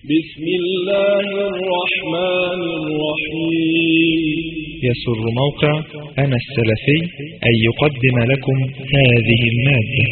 بسم الله الرحمن الرحيم. يسر موقع أنا السلفي أن يقدم لكم هذه المادة.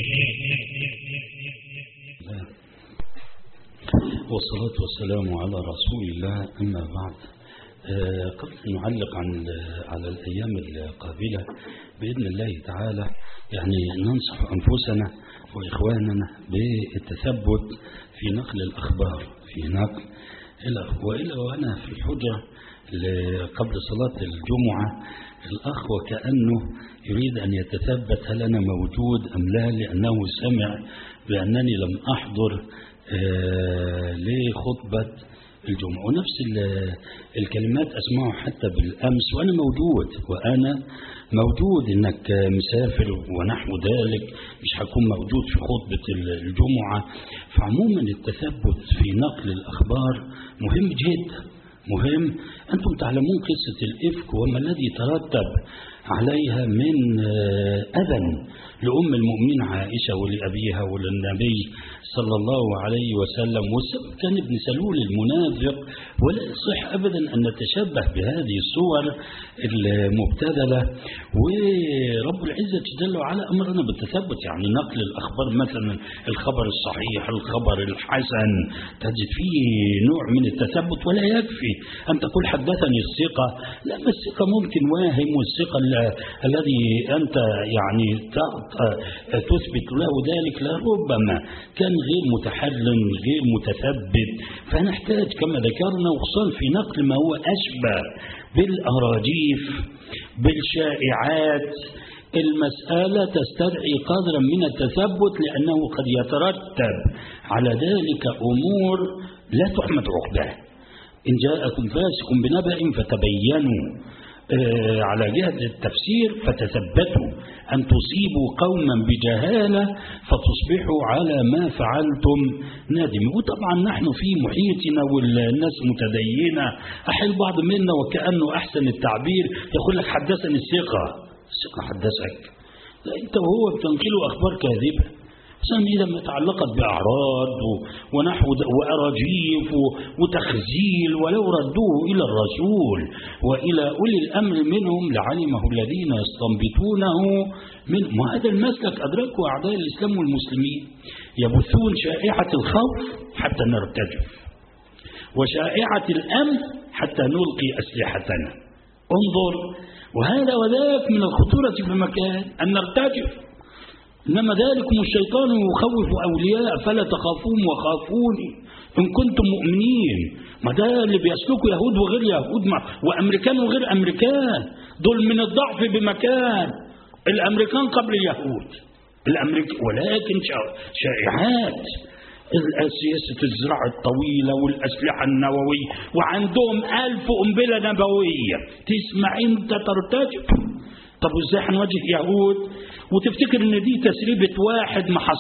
والصلاة والسلام على رسول الله، أما بعد. قبل أن نعلق على الأيام القابلة بإذن الله تعالى، يعني ننصح أنفسنا وإخواننا بالتثبت في نقل الأخبار، في نقل وإلا وأنا في الحجرة قبل صلاة الجمعة الأخ وكأنه يريد أن يتثبت هل أنا موجود أم لا، لأنه سمع بأنني لم أحضر لخطبة الجمعة، ونفس الكلمات أسمعه حتى بالأمس وأنا موجود إنك مسافر ونحو ذلك، مش هكون موجود في خطبة الجمعة. فعموما التثبت في نقل الأخبار مهم جدا، مهم. أنتم تعلمون قصة الإفك وما الذي ترتب عليها من أذى لأم المؤمنين عائشة ولأبيها وللنبي صلى الله عليه وسلم، والسبب كان ابن سلول المنافق. ولا يصح أبدا أن نتشبه بهذه الصور المبتذلة. ورب العزة جل وعلا أمرنا بالتثبت، يعني نقل الأخبار، مثلا الخبر الصحيح، الخبر الحسن، تجد فيه نوع من التثبت. ولا يكفي أن تقول حدثني الثقة، لا، الثقة ممكن واهم، والثقة الذي أنت يعني تثبت له ذلك لربما كان غير متحلل، غير متثبت. فنحتاج كما ذكرنا، وخصوصا في نقل ما هو أشبه بالأراجيف، بالشائعات، المسألة تستدعي قدرا من التثبت، لأنه قد يترتب على ذلك أمور لا تحمد عقباها. إن جاءكم فاسق بنبأ فتبينوا، على جهة التفسير فتثبتوا أن تصيبوا قوما بجهالة فتصبحوا على ما فعلتم نادمين. وطبعا نحن في محيطنا والناس متدينة، أحيانا بعض منا وكأنه أحسن التعبير يقول لك حدثني الثقة حدثك، لا، أنت وهو بتنقلوا أخبار كاذبة إذا ما تعلقت بأعراض ونحو وأراجيف وتخزيل، ولو ردوه إلى الرسول وإلى أولي الأمر منهم لعلمه الذين يستنبطونه منهم. وهذا المسلك أدركه أعداء الإسلام والمسلمين، يبثون شائعة الخوف حتى نرتجف، وشائعة الأمن حتى نلقي أسلحتنا. انظر، وهذا وذاك من الخطورة في مكان أن نرتجف. إنما ذلكم الشيطان يخوف أولياء فلا تخافون وخافوني إن كنتم مؤمنين. ما ده اللي بيسلكوا يهود وغير يهود، وأمريكان وغير أمريكان، دول من الضعف بمكان. الأمريكان قبل اليهود، ولكن شائعات سياسة الزراعة الطويلة والأسلحة النووية، وعندهم 1000 قنبلة نووية. تسمع أنت ترتجف. طب وإزاي هنواجه يهود وتفتكر ان دي تسريبة واحد؟ ما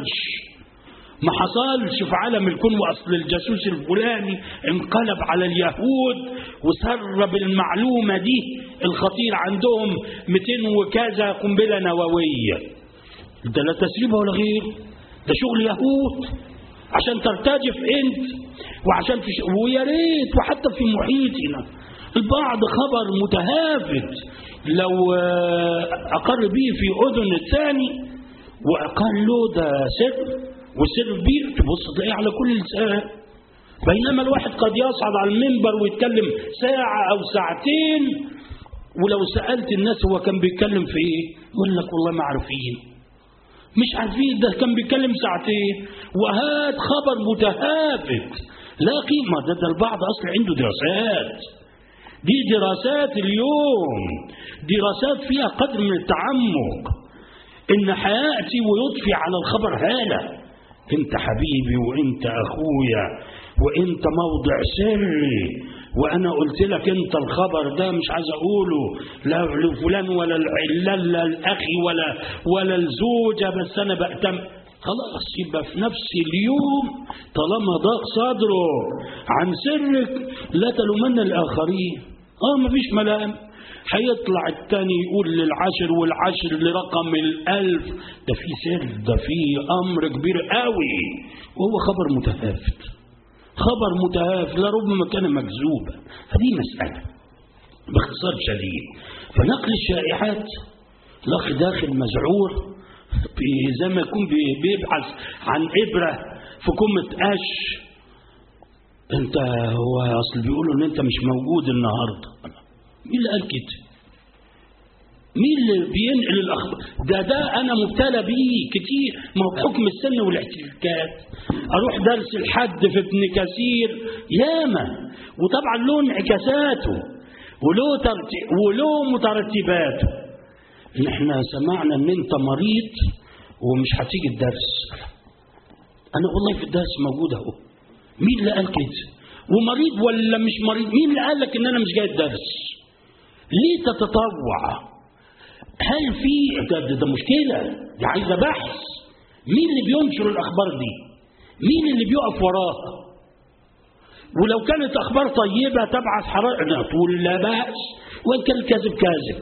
حصلش في عالم الكون. واصل الجاسوس الفلاني انقلب على اليهود وسرب المعلومة دي الخطير، عندهم 200 وكذا قنبلة نووية. ده لا تسريبه ولا غير، ده شغل يهود عشان ترتجف انت وعشان ويا ريت. وحتى في محيطنا البعض خبر متهافت لو أقر به في أذن الثاني وقال له ده سر، والسر كبير، تبص تلاقيه على كل لسان. بينما الواحد قد يصعد على المنبر ويتكلم ساعة أو ساعتين، ولو سألت الناس هو كان بيتكلم في إيه يقول لك والله ما عارفين، مش عارفين، ده كان بيتكلم ساعتين. وهات خبر متهافت لا قيمة. ده البعض أصلا عنده دراسات، دي دراسات اليوم، دراسات فيها قدر من التعمق. إن حياتي ويضفي على الخبر هالة، أنت حبيبي وأنت أخويا وأنت موضع سري، وأنا قلت لك أنت الخبر ده مش عايز أقوله لا لفلان ولا الأخي ولا الزوجة، بس أنا بأتم. خلاص يبقى في نفس اليوم طالما ضاق صدره عن سرك لا تلومن الآخرين. مفيش ملام. هيطلع التاني يقول للعشر والعشر لرقم 1000. ده في سر، ده في أمر كبير قوي، وهو خبر متفافت. خبر متهاف لربما كان مكذوبا. هذه مسألة باختصار شديد. فنقل الشائعات الأخ داخل مزعور زي ما يكون بيبحث عن إبرة في كمة قش. أنت هو أصل بيقولوا إن أنت مش موجود النهاردة. مين اللي قال كده؟ مين اللي بينقل الأخبار؟ ده أنا مبتلى بيه كتير. ما هو بحكم السن والاحتكاكات أروح درس الحد في ابن كثير ياما، وطبعا له انعكاساته وله مترتباته. إن إحنا سمعنا إن أنت مريض ومش هتيجي الدرس. أنا والله في الدرس موجود أهو. مين اللي قال كده؟ ومريض ولا مش مريض؟ مين اللي قال لك إن أنا مش جاي الدرس؟ ليه تتطوع؟ هل في ده مشكلة؟ دي عايزة بحث. مين اللي بينشر الأخبار دي؟ مين اللي بيقف وراها؟ ولو كانت أخبار طيبة تبعث حرارة تقول لا بأس، وإن كان الكذب كاذب.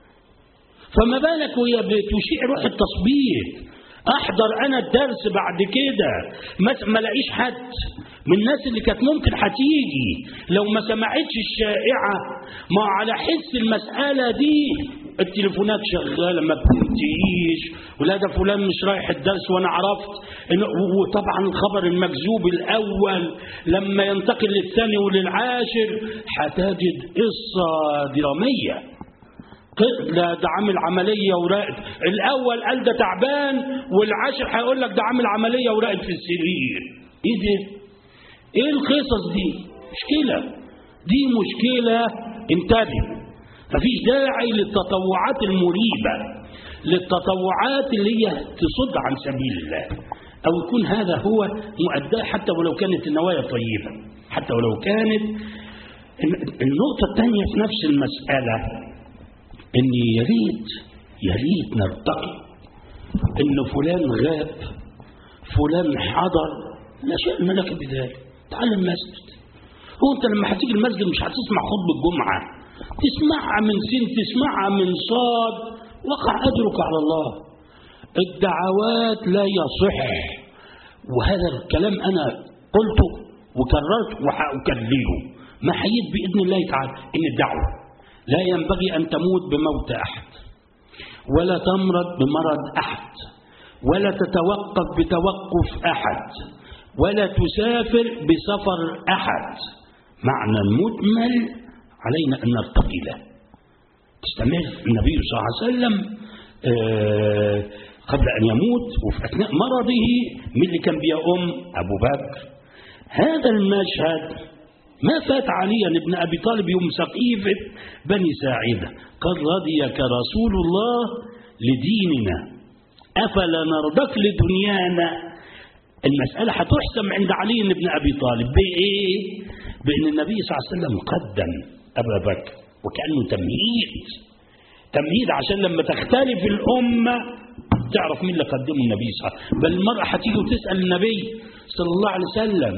فما بالك وهي بتشيع روح التصبيح. أحضر أنا الدرس بعد كده ما لاقيش حد من الناس اللي كانت ممكن هتيجي لو ما سمعتش الشائعة. ما على حس المسألة دي التليفونات شغالة ما بتنتهيش، ولا ده فلان مش رايح الدرس وأنا عرفت. وطبعا الخبر المكذوب الأول لما ينتقل للثاني وللعاشر هتجد قصة درامية. لا ده عامل عملية وراقد. الأول قال ده تعبان، والعاشر هيقول لك ده عامل عملية وراقد في السرير. إيه ده؟ إيه القصص دي؟ مشكلة. دي مشكلة. انتبه. مفيش داعي للتطوعات المريبة، للتطوعات اللي هي تصد عن سبيل الله، أو يكون هذا هو مؤداه حتى ولو كانت النوايا طيبة، حتى ولو كانت. النقطة الثانية في نفس المسألة إن يا ريت نرتقي. إن فلان غاب، فلان حضر، لا شأن لك بذلك. تعال المسجد. هو أنت لما هتيجي المسجد مش هتسمع خطبة الجمعة، تسمعها من سين، تسمعها من صاد، وقع أجرك على الله. الدعوات لا يصح، وهذا الكلام أنا قلته وكررت وهأكرره ما حييت بإذن الله تعالى. إن الدعوة لا ينبغي أن تموت بموت أحد، ولا تمرض بمرض أحد، ولا تتوقف بتوقف أحد، ولا تسافر بسفر أحد. معنى المجمل علينا أن نرتقي له. تستمر النبي صلى الله عليه وسلم قبل أن يموت وفي أثناء مرضه من اللي كان بيؤم أبو بكر. هذا المشهد ما فات علي بن أبي طالب يوم سقيفة بني ساعدة. قد رضيك رسول الله لديننا أفلا نرضك لدنيانا. المسألة هتحسم عند علي بن أبي طالب بإيه؟ بأن النبي صلى الله عليه وسلم قدم أبا بكر، وكأنه تمهيد عشان لما تختلف الأمة تعرف مين اللي قدمه النبي صلى الله عليه وسلم. بل المرأة هتيجي وتسأل النبي صلى الله عليه وسلم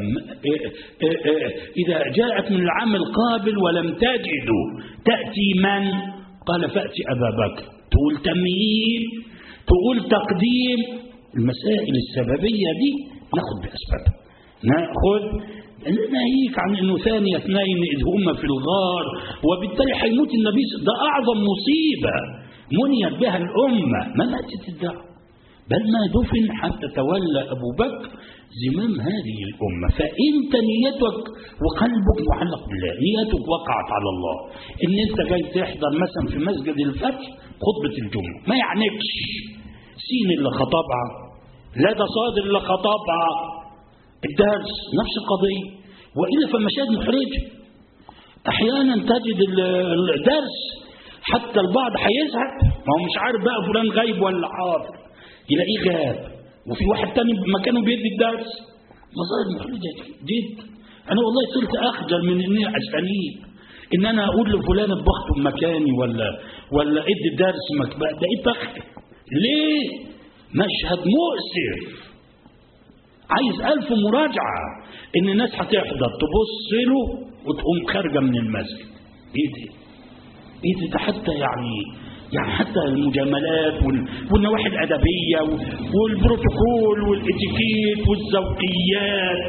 إذا جاءت من العام القابل ولم تجدوا تأتي من؟ قال فأتي أبا بكر. تقول تمهيد، تقول تقديم. المسائل السببية دي ناخذ بأسبابها، ناخذ ناهيك عن أنه ثاني اثنين إذ هما في الغار، وبالتالي حيموت النبي. ده أعظم مصيبة منيت بها الأمة. ما ماتت الدعوة، بل ما دفن حتى تولى أبو بكر زمام هذه الأمة. فأنت نيتك وقلبك معلق بالله، نيتك وقعت على الله. إن أنت جاي تحضر مثلا في مسجد الفتح خطبة الجمعة، ما يعنيكش سين اللي خطبها، لا ده صادر اللي خطبها. الدرس نفس القضية، وإلا فالمشاهد محرجة. أحيانا تجد الدرس حتى البعض هيزهق، ما هو مش عارف بقى فلان غايب ولا حاضر، يلاقيه غاب وفي واحد تاني مكانه بيدي الدرس. مظاهر محرجة جدا. أنا والله صرت أخجل من إني أسأليه إن أنا أقول لفلان بخطب مكاني ولا إدي الدرس بقيت أخجل. ليه؟ مشهد مؤسف عايز 1000 مراجعة. إن الناس هتحضر تبص له وتقوم خارجة من المسجد. إيه ده حتى يعني حتى المجاملات والنواحي الأدبية والبروتوكول والإتيكيت والذوقيات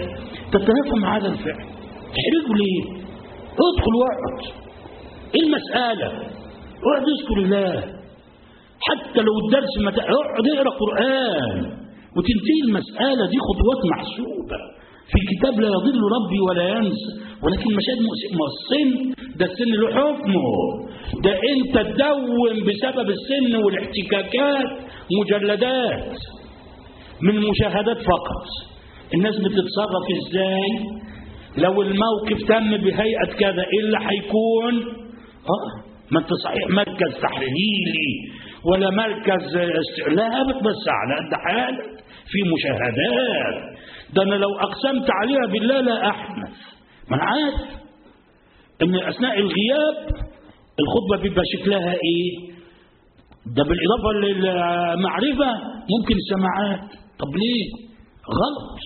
تتنافى مع هذا الفعل؟ تحرجه ليه؟ ادخل واقعد. ايه المسألة؟ اقعد اذكر الله، حتى لو الدرس اقعد اقرا قرآن وتنتهي المسألة دي. خطوات محسوبة في كتاب لا يضل ربي ولا ينسى. ولكن مشاهد السن ده، السن له حكمه، ده انت تدون بسبب السن والاحتكاكات مجلدات من مشاهدات فقط. الناس بتتصرف ازاي؟ لو الموقف تم بهيئة كذا ايه اللي هيكون؟ ما انت صحيح مركز تحليلي ولا مركز لا بس على قد حالك في مشاهدات. ده انا لو اقسمت عليها بالله لا احنث. ما انا عارف ان اثناء الغياب الخطبه بيبقى شكلها ايه، ده بالاضافه للمعرفه ممكن السماعات. طب ليه؟ غلط.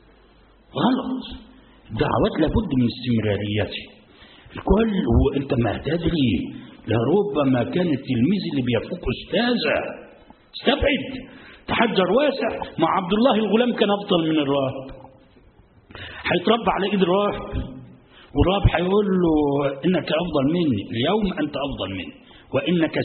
دعوات لابد من استمراريتها. الكل هو انت ما تدري، لربما كان التلميذ اللي بيفوق استاذه. استبعد، تحجر واسع. مع عبد الله الغلام كان افضل من الراهب، هيتربى على ايد الراهب، والراهب هيقول له انك افضل مني، اليوم انت افضل مني وانك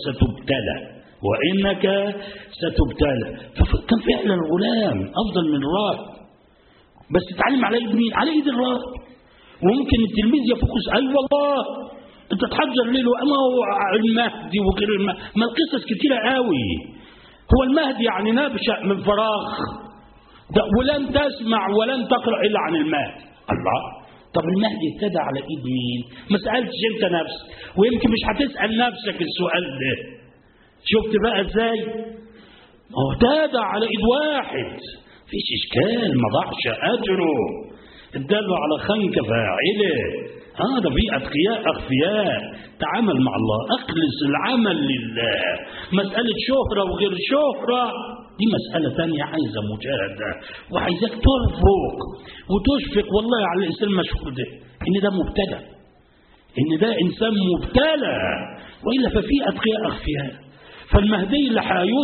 ستبتلى. فكان فعلا الغلام افضل من الراهب، بس اتعلم على ايد مين؟ على ايد الراهب. وممكن التلميذ يفوق اي والله انت تحجر ليه؟ ما هو المهدي وغير المهدي، ما القصص كتيره قوي. هو المهدي يعني نبشأ من فراغ ده، ولن تسمع ولن تقرأ إلا عن المهدي. الله، طب المهدي ابتدى على إيد مين؟ ما سألتش أنت نفسك، ويمكن مش هتسأل نفسك السؤال ده. شفت بقى إزاي؟ هو ابتدى على إيد واحد، فيش إشكال، ما ضاعش أجره. اداله على خنك فاعله. هذا في أتقياء أخفياء. تعامل مع الله، أخلص العمل لله. مسألة شهرة وغير شهرة دي مسألة تانية عايزة مجاهدة، وعايزك ترفق وتشفق والله على الإنسان المشهور ده، إن ده مبتلى، إن ده إنسان مبتلى، وإلا ففي أتقياء أخفياء. فالمهدي اللي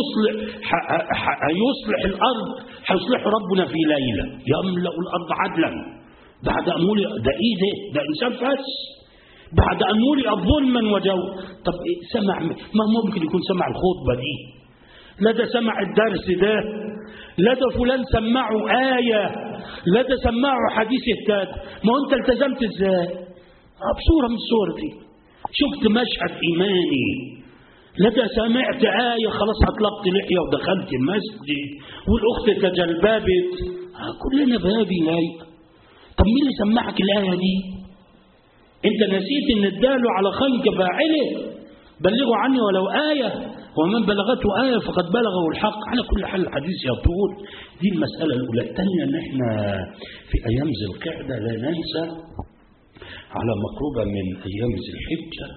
هيصلح الأرض هيصلح ربنا في ليلة، يملأ الأرض عدلا بعد أن ملئ. ده إيه ده إنسان فاس بعد أن ملئ ظلما وجور. طب إيه سمع؟ ما ممكن يكون سمع الخطبة دي، لا ده سمع الدرس ده، لا ده فلان سمعه آية، لا ده سمعه حديث اهتاد. ما أنت التزمت إزاي؟ بصورة من الصور دي شفت مشهد إيماني، لا ده سمعت آية خلاص أطلقت لحية ودخلت المسجد والأخت تجلببت. كلنا بهذه الآية. طب مين اللي سمعك الآية دي؟ أنت نسيت إن اداله على خنك فاعله، بلغوا عني ولو آية، ومن بلغته آية فقد بلغه الحق. على كل حال الحديث يطول. دي المسألة الأولى. الثانية إن إحنا في أيام ذي القعدة لا ننسى على مقربة من أيام ذي الحجة،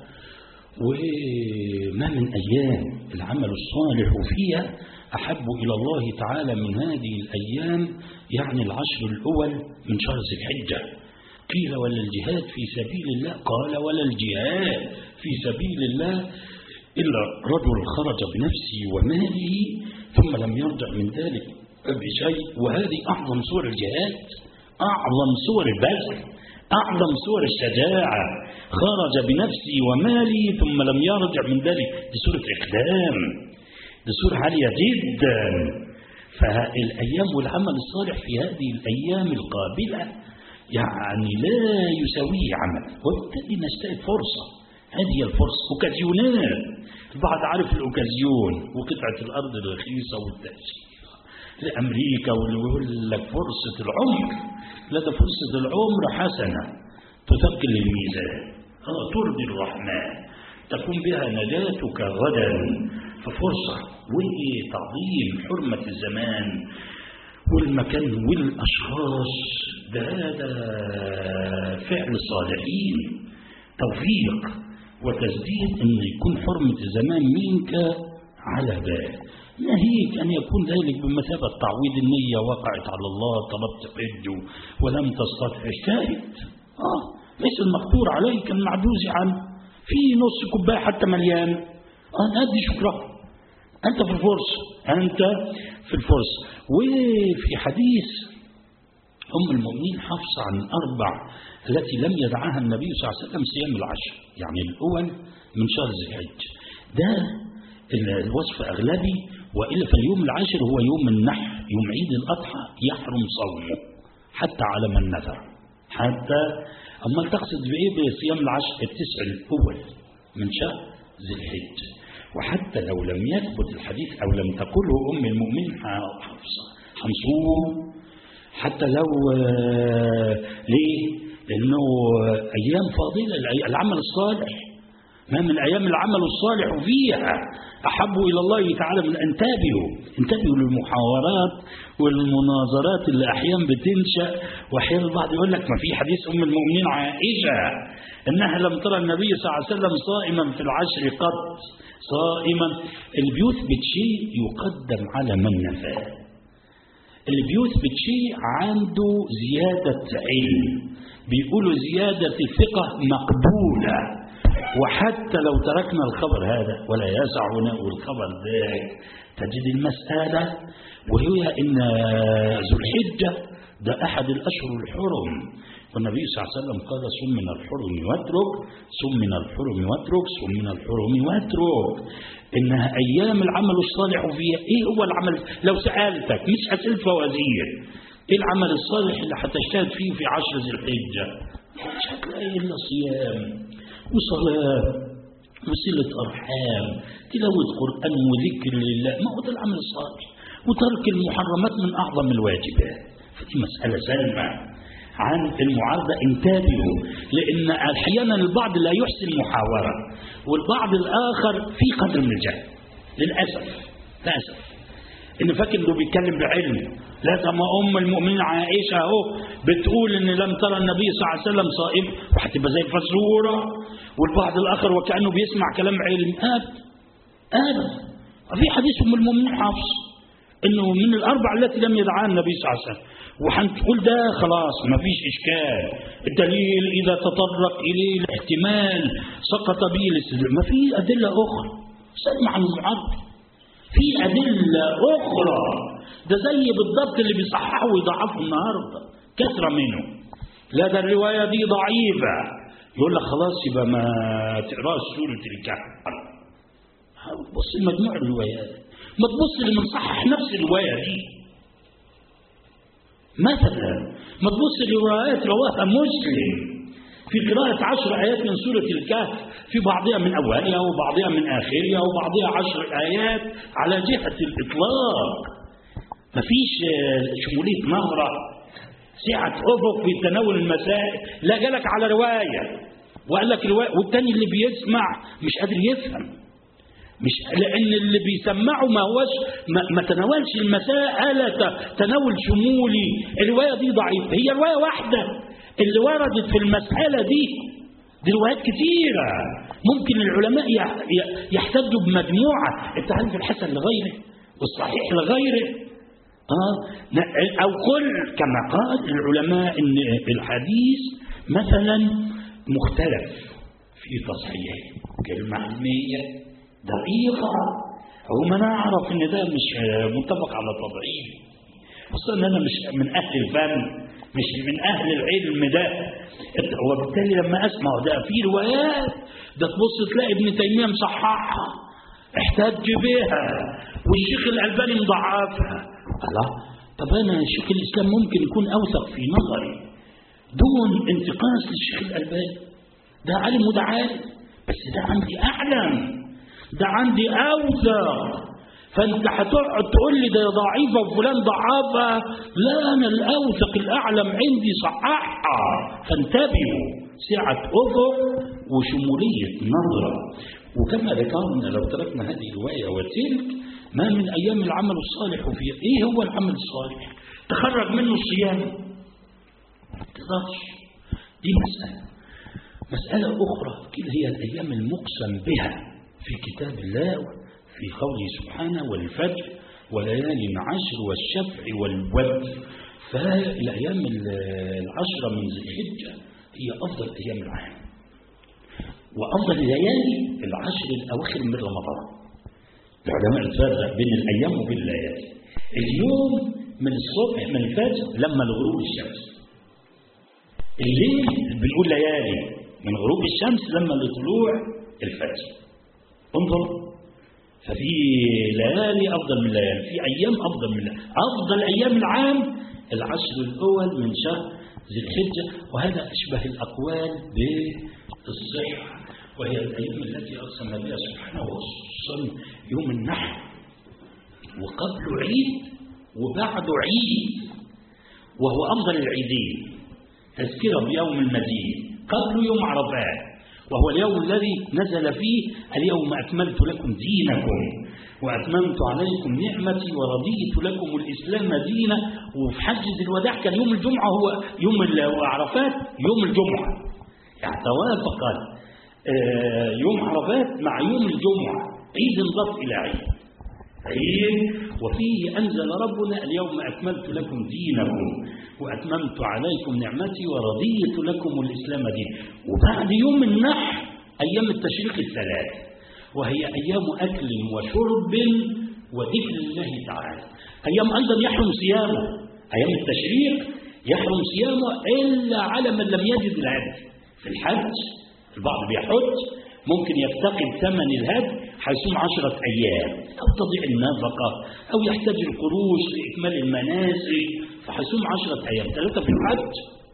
وما من أيام العمل الصالح فيها أحب إلى الله تعالى من هذه الأيام، يعني العشر الأول من شهر ذي الحجة. قيل ولا الجهاد في سبيل الله؟ قال ولا الجهاد في سبيل الله إلا رجل خرج بنفسه وماله ثم لم يرجع من ذلك بشيء. وهذه أعظم صور الجهاد، أعظم صور البذل، أعظم صور الشجاعة. خرج بنفسه وماله ثم لم يرجع من ذلك. دي صورة إقدام، دي صورة عالية جدا. فالأيام والعمل الصالح في هذه الأيام القابلة يعني لا يساويه عمل، وبالتالي نجتهد فرصة. هذه الفرصة أوكازيونات. البعض عارف الأوكازيون وقطعة الأرض الرخيصة والتأشيرة لأمريكا، واللي يقول لك فرصة العمر. لا، ده فرصة العمر حسنة تثقل الميزان، ترضي الرحمن، تكون بها نجاتك غدا. ففرصة وتعظيم حرمة الزمان والمكان والأشخاص، ده هذا فعل الصالحين، توفيق وتسديد أن يكون حرمة الزمان منك على بال. ناهيك أن يكون ذلك بمثابة تعويض النية، وقعت على الله، طلبت حج ولم تستطع، اجتهد. ليس المقدور عليك المعجوز عنه، في نص كوباية حتى مليان، أدي شكرا، أنت في الفرصة، أنت في الفرصة. وفي حديث أم المؤمنين حفصة عن الأربع التي لم يدعها النبي صلى الله عليه وسلم صيام العشر، يعني الأول من شهر ذي الحجة، ده الوصف أغلبي. وإلا فاليوم العاشر هو يوم النحر، يوم عيد الأضحى يحرم صومه حتى على من نذر. حتى أما تقصد بإيه بصيام العشر؟ التسع الأول من شهر ذي الحجة. وحتى لو لم يثبت الحديث أو لم تقله أم المؤمنين حفصة هنصوم، حتى لو ليه؟ لأنه أيام فاضلة، العمل الصالح ما من أيام العمل الصالح فيها أحب إلى الله تعالى من أن انتبهوا للمحاورات والمناظرات اللي أحيانا بتنشأ. وأحيانا البعض يقول لك ما في حديث أم المؤمنين عائشة أنها لم ترى النبي صلى الله عليه وسلم صائما في العشر قط، صائما. اللي بيثبت شيء يقدم على من نفاه، اللي بيثبت شيء عنده زيادة علم، بيقولوا زيادة ثقة مقبولة. وحتى لو تركنا الخبر هذا ولا يسعنا الخبر ذاك، تجد المسألة وهي إن ذو الحجة ده أحد الأشهر الحرم، والنبي صلى الله عليه وسلم قال صم من الحرم واترك، صم من الحرم واترك، صم من الحرم واترك. إنها أيام العمل الصالح فيها. إيه هو العمل؟ لو سألتك مش أسئلة فوازير، إيه العمل الصالح اللي هتجتهد فيه في عشر ذي الحجة؟ مش هتلاقي إلا صيام وصلاة وصلة أرحام، تلاوة قرآن وذكر لله، ما هو ده العمل الصالح. وترك المحرمات من أعظم الواجبات. فدي مسألة سلمة عن المعارضة. انتبهوا، لأن أحيانا البعض لا يحسن محاورة، والبعض الآخر في قدر من الجهل للأسف إن فاكر إنه بيتكلم بعلم. لازم أم المؤمنين عائشة أهو بتقول إن لم ترى النبي صلى الله عليه وسلم صائم، وهتبقى زي الفزورة. والبعض الآخر وكأنه بيسمع كلام علم. في حديث أم المؤمنين حفص إنه من الأربع التي لم يدعها النبي صلى الله عليه وسلم، وحنقول ده خلاص ما فيش إشكال. الدليل إذا تطرق إليه الاحتمال سقط به الاستدلال. ما في أدلة أخرى سلم عن المعارضة، في أدلة أخرى. ده زي بالضبط اللي بيصححوا ويضعفوا النهارده كثرة منه. لا ده الرواية دي ضعيفة، يقول لك خلاص يبقى ما تقراش سورة الكهف. بص المجموع الروايات، ما تبص لمن صحح نفس الرواية دي. مثلا ما تبص لروايات رواها مسلم في قراءة 10 آيات من سورة الكهف، في بعضها من أولها وبعضها من آخرها وبعضها 10 آيات على جهة الإطلاق. ما فيش شمولية نظرة، سعة أفق في تناول المسائل. لا جالك على رواية وقال لك رواية، والتاني اللي بيسمع مش قادر يفهم، مش لأن اللي بيسمعه ما هوش ما تناولش المسائل تناول شمولي. الرواية دي ضعيفة، هي رواية واحدة اللي وردت في المسألة دي روايات كثيرة. ممكن العلماء يحتجوا بمجموعة، انت عارف الحسن لغيره والصحيح لغيره. أو قل كما قال العلماء إن الحديث مثلا مختلف في تصحيحه، كلمة علمية دقيقة هو ما نعرف إن ده مش متفق على تضعيف، خصوصا إن أنا مش من أهل الفن، مش من أهل العلم ده. وبالتالي لما أسمع ده في روايات ده تبص تلاقي ابن تيمية مصححها احتج بها والشيخ الألباني مضعفها. الله، طب أنا شيخ الإسلام ممكن يكون أوثق في نظري دون انتقاص للشيخ الألباني، ده عالم وده عالم، بس ده عندي أعلم، ده عندي أوثق. فأنت هتقعد تقول لي ده ضعيفة وفلان ضعفها، لا أنا الأوثق الأعلم عندي صححها. فانتبهوا، سعة أفق وشمولية نظرة. وكما ذكرنا لو تركنا هذه الرواية وتلك ما من أيام العمل الصالح فيها. إيه هو العمل الصالح؟ تخرج منه الصيام تقدرش، دي مسألة أخرى. كده هي الأيام المقسم بها في كتاب الله في قوله سبحانه والفجر وليال عشر والشفع والوتر. فالأيام 10 من ذي الحجة هي أفضل أيام العام، وأفضل الليالي 10 الأواخر من رمضان. العلماء تفرق بين الأيام وبين الليالي. اليوم من الصبح من الفجر لما لغروب الشمس. الليل بنقول ليالي من غروب الشمس لما لطلوع الفجر. انظر، ففي ليالي أفضل من ليالي، في أيام أفضل من ليالي. أفضل أيام العام العشر الأول من شهر ذي الحجة، وهذا أشبه الأقوال بالصحة، وهي الأيام التي أقسم بها سبحانه، وخصوصا يوم النحر، وقبل عيد وبعد عيد، وهو أفضل العيدين تذكرة بيوم المدين قبل يوم عرفات، وهو اليوم الذي نزل فيه اليوم أكملت لكم دينكم وأتممت عليكم نعمتي ورضيت لكم الإسلام دينا. وفي حج الوداع كان يوم الجمعة هو يوم عرفات يوم الجمعة، يعني توافق يوم عرفات مع يوم الجمعة، عيد انضاف إلى عيد. وفيه أنزل ربنا اليوم أكملت لكم دينكم وأتممت عليكم نعمتي ورضيت لكم الإسلام دينا. وبعد يوم النحر أيام التشريق الثلاث، وهي أيام أكل وشرب وذكر الله تعالى. أيام أيضا يحرم صيامه، أيام التشريق يحرم صيامه إلا على من لم يجد الهدي. في الحج البعض بيحج ممكن يفتقد ثمن الهدي هيصوم 10 أيام، أو تضيع النفقة، أو يحتاج القروش لإكمال المناسك، فهيصوم 10 أيام. 3 في الحج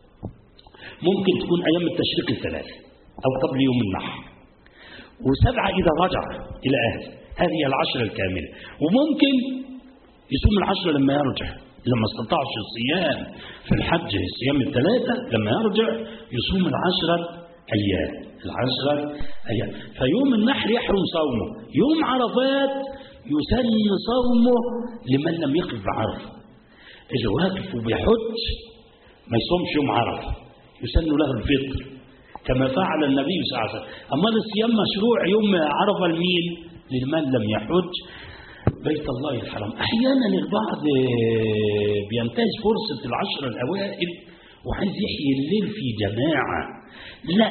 ممكن تكون أيام التشريق الثلاث أو قبل يوم النحر، و7 إذا رجع إلى أهله. هذه 10 الكاملة. وممكن يصوم 10 لما يرجع، لما استطاعش الصيام في الحج الصيام 3 لما يرجع يصوم 10 أيام. 10 أيام. فيوم النحر يحرم صومه. يوم عرفات يسن صومه لمن لم يقف بعرفة. إذا واقف وبيحج ما يصومش يوم عرفة، يسن له الفطر كما فعل النبي صلى الله عليه وسلم. أما الصيام مشروع يوم عرفة لمين؟ لمن لم يحج بيت الله الحرام. أحيانا البعض بينتهز فرصة 10 الأوائل وعايز يحيي الليل في جماعة. لا،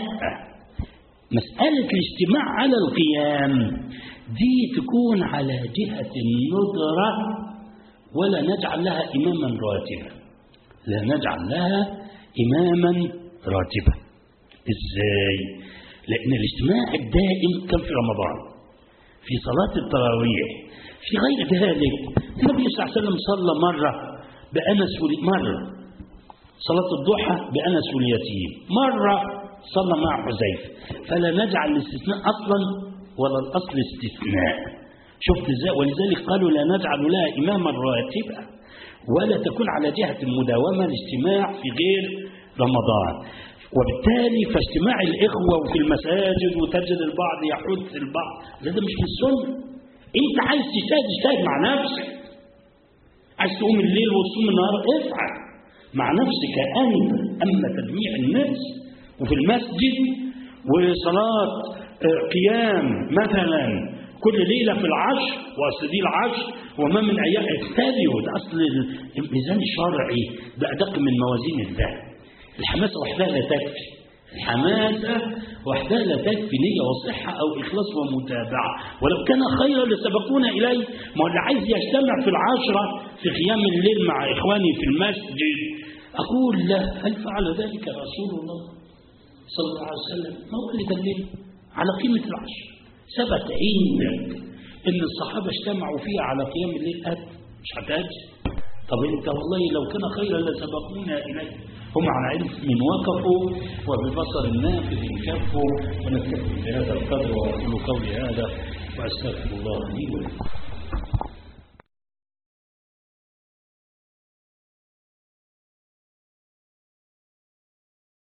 مسألة الاجتماع على القيام دي تكون على جهة الندرة، ولا نجعل لها إماما راتبا. لا نجعل لها إماما راتبا. إزاي؟ لأن الاجتماع الدائم كان في رمضان، في صلاة التراويح، في غير ذلك. النبي صلى الله عليه وسلم صلى مرة بأنس مرة صلاة الضحى بأنس واليتيم، مرة صلى مع حذيفة. فلا نجعل الاستثناء أصلا ولا الأصل استثناء. شفت ازاي؟ ولذلك قالوا لا نجعل لها إماما راتبا، ولا تكون على جهة المداومة الاجتماع في غير رمضان. وبالتالي فاجتماع الإخوة وفي المساجد وتجد البعض يحث البعض، ده مش من السنة. أنت عايز تجتهد مع نفسك، عايز تقوم الليل وتصوم النهار، افعل مع نفسك أنت. أما تجميع الناس وفي المسجد وصلاة قيام مثلا كل ليلة في العشر، وأصل دي العشر وما من أيام اجتهدوا، ده أصل الميزان الشرعي، ده أدق من موازين الذهب. الحماسة وحدها لا تكفي، الحماسة وحدها لا تكفي نية وصحة أو إخلاص ومتابعة. ولو كان خيرا لسبقونا إليه. ما اللي عايز يجتمع في 10 في قيام الليل مع إخواني في المسجد، أقول لا، هل فعل ذلك رسول الله صلى الله عليه وسلم؟ ما هو اللي دليل على قيمة 10. ثبت عندك إن الصحابة اجتمعوا فيها على قيام الليل، مش هتأتي. طب أنت والله لو كان خيرا لسبقونا إليه. هم على علم من وقفوا وببصر النافذ كفوا. ونكتفي بهذا القدر وأقول قولي هذا وأستغفر الله لي ولكم.